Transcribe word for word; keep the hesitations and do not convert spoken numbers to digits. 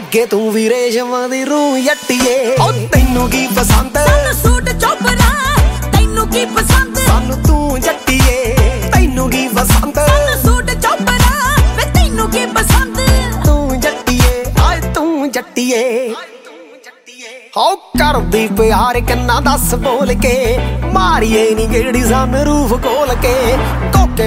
ਲੱਗੇ ਤੂੰ ਵੀ ਰੇਸ਼ਮਾਂ ਦੀ ਰੂਹ ਜੱਟੀਏ। ਓ ਤੈਨੂੰ ਕੀ ਪਸੰਦ? ਸਾਨੂੰ ਸੂਟ ਚੋਪਰਾ, ਤੈਨੂੰ ਕੀ ਪਸੰਦ? ਸਾਨੂੰ ਤੂੰ ਜੱਟੀਏ, ਤੈਨੂੰ ਕੀ ਪਸੰਦ? ਸਾਨੂੰ ਸੂਟ ਚੋਪਰਾ, ਵੇ ਤੈਨੂੰ ਕੀ ਪਸੰਦ? ਤੂੰ ਜੱਟੀਏ, ਆਏ ਤੂੰ ਜੱਟੀਏ। ਹੋ ਕਰਦੀ ਪਿਆਰ ਕਿੰਨਾ ਦੱਸ ਬੋਲ ਕੇ, ਮਾਰੀਏ ਨੀ ਗੇੜੀ ਸਾਨੂੰ ਰੂਫ ਖੋਲ ਕੇ। ਕੋਕੇ